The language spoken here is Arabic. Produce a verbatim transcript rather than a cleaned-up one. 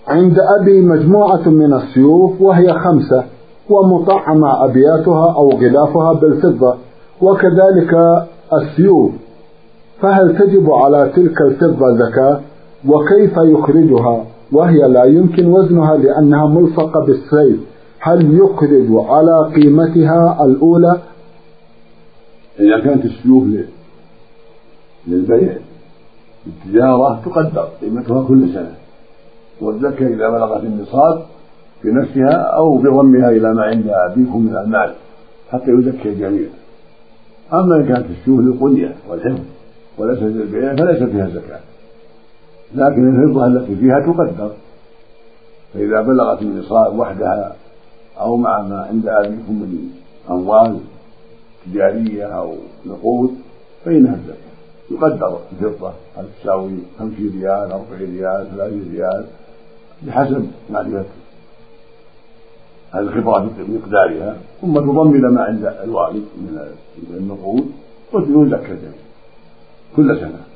عند أبي مجموعة من السيوف وهي خمسة ومطعمة أبياتها أو غلافها بالفضة، وكذلك السيوف، فهل تجب على تلك الفضة زكاة؟ وكيف يخرجها وهي لا يمكن وزنها لأنها ملصقة بالسيف؟ هل يخرج على قيمتها الأولى؟ إذا كانت السيوف للبيع التجارة تقدر قيمتها كل سنة، والزكاة إذا بلغت النصاب بنفسها أو بضمها إلى ما عند أبيكم من المال حتى يزكي جميعا. أما إن كانت السيوف للقنية والحفظ وليست للبيع فليس فيها زكاة، لكن الفضة التي فيها تقدر، فإذا بلغت النصاب وحدها أو مع ما عند أبيكم من أموال تجارية أو نقود فإنها الزكاة. يقدر الفضة هل تساوي خمسين ريال أربعين ريال ثلاثين ريال بحسب معرفة الخبرة بمقدارها، ثم تضم إلى ما عند الوالد من النقود وتزكى كل سنة.